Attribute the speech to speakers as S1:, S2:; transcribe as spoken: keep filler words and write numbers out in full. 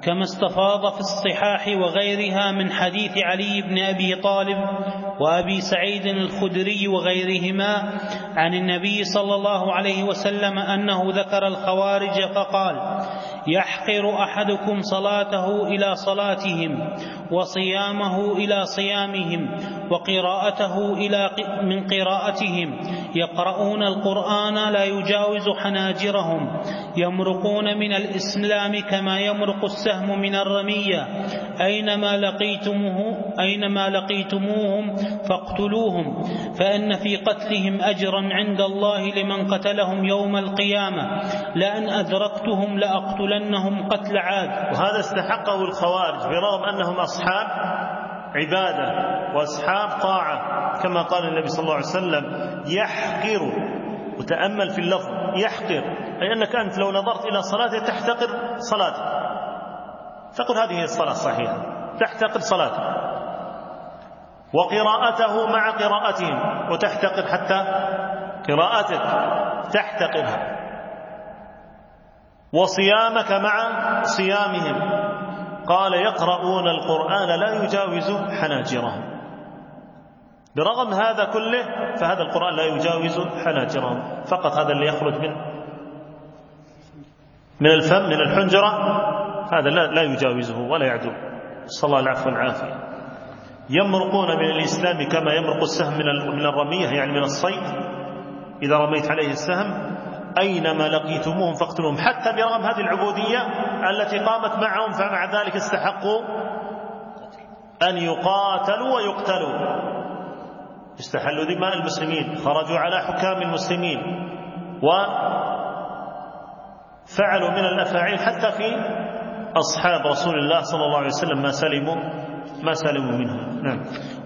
S1: كما استفاض في الصحاح وغيرها من حديث علي بن أبي طالب وأبي سعيد الخدري وغيرهما عن النبي صلى الله عليه وسلم أنه ذكر الخوارج فقال: يحقر أحدكم صلاته إلى صلاتهم وصيامه إلى صيامهم وقراءته إلى من قراءتهم، يقرؤون القرآن لا يجاوز حناجرهم، يمرقون من الإسلام كما يمرق السهم من الرمية، أينما لقيتموه أينما لقيتموهم فاقتلوهم، فإن في قتلهم أجرا عند الله لمن قتلهم يوم القيامة، لأن أدركتهم لأقتلنهم قتل عاد.
S2: وهذا استحقه الخوارج برغم أنهم أصحاب عبادة وأصحاب طاعة، كما قال النبي صلى الله عليه وسلم: يحقر، وتأمل في اللفظ يحقر، أي أنك أنت لو نظرت إلى صلاته تحتقر صلاته، تقول هذه هي الصلاة الصحيحة، تحتقر صلاته، وقراءته مع قراءتهم، وتحتقر حتى قراءتك تحتقرها، وصيامك مع صيامهم، قال: يقرؤون القرآن لا يجاوز حناجرهم. برغم هذا كله فهذا القرآن لا يجاوز حناجرهم، فقط هذا اللي يخرج من من الفم من الحنجرة، هذا لا, لا يجاوزه ولا يعدو، صلى الله العفو والعافية. يمرقون من الإسلام كما يمرق السهم من الرمية، يعني من الصيد، إذا رميت عليه السهم، أينما لقيتموهم فاقتلوهم، حتى برغم هذه العبودية التي قامت معهم، فمع ذلك استحقوا أن يقاتلوا ويقتلوا، استحلوا دماء المسلمين، خرجوا على حكام المسلمين، وفعلوا من الأفاعيل حتى في أصحاب رسول الله صلى الله عليه وسلم ما سلموا ما سلموا منهم. نعم.